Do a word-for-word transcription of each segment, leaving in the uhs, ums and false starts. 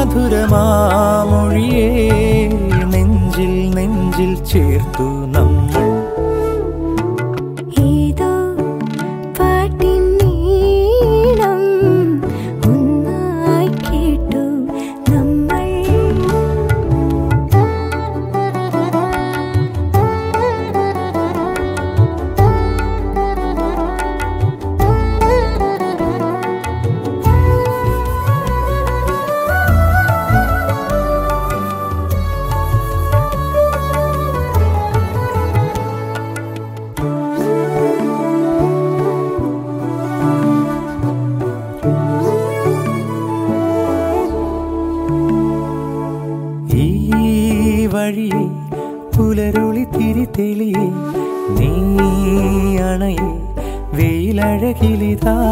മധുരമാമൊഴിയേ നെഞ്ചിൽ നെഞ്ചിൽ ചേർത്തു നമ്മൾ. ഏതോ പാട്ടിൻ നീളം ഒന്നായി കേട്ടു നമ്മൾ. വഴിയെ പുലരുളി തിരിതെളിയെ നീ അണയെ വെയിലഴകിലിതാ.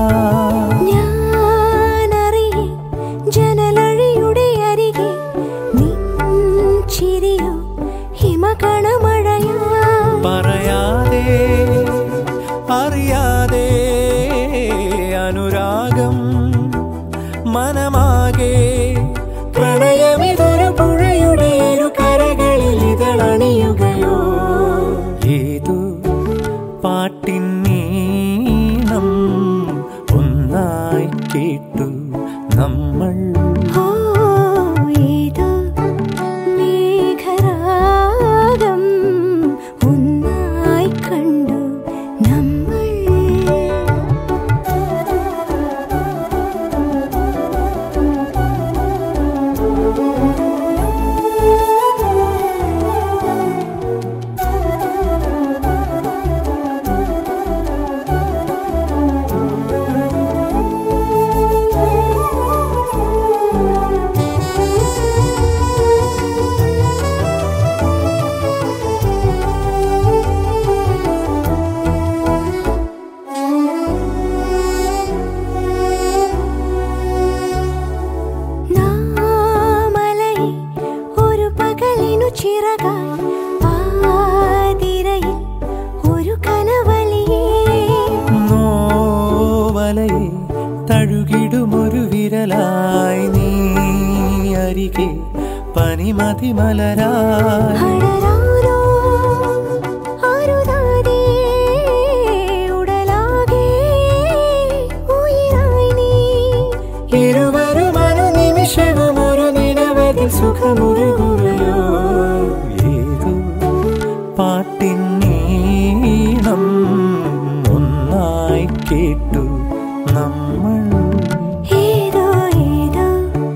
ഞാനറിയെ ജനലഴിയുടെ അരികെ നിൻ ചിരിയോ ഹിമകണമഴയാ. പറയാതെ അറിയാതെ അനുരാഗം മനമാകെ പ്രണയമിതൊരു പുഴയുടെ ഇരു കരകളിൽ ഇതളണിയുകയോ. ഏതോ പാട്ടിൻ നീണം ഒന്നായി കേട്ടു നമ്മൾ. ഏതോ മേഘരാഗം ഒന്നായി കണ്ടു നമ്മൾ. ചിറകായി പാതിരയിൽ ഒരു കനവലിയേ. നോവലയെ തഴുകിടുമൊരു വിരലായി നീ അരികെ പനിമതി മലരായി. ഇരുവരും അനുനിമിഷവും ഒരു നിലവതിൽ സുഖമുരുകുകയോ. ഏതോ പാട്ടിൻ നീളം ഒന്നായി കേട്ടു നമ്മൾ. ഏതോ ഏതോ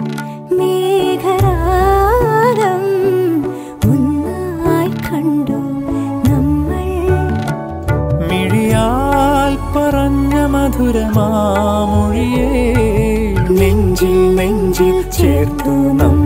മേഘരാഗം ഒന്നായി കണ്ടു നമ്മൾ. മിഴിയാൽ പറഞ്ഞ മധുരമാമൊഴിയേ നെഞ്ചിൽ നെഞ്ചിൽ ചേർത്തു നമ്മൾ.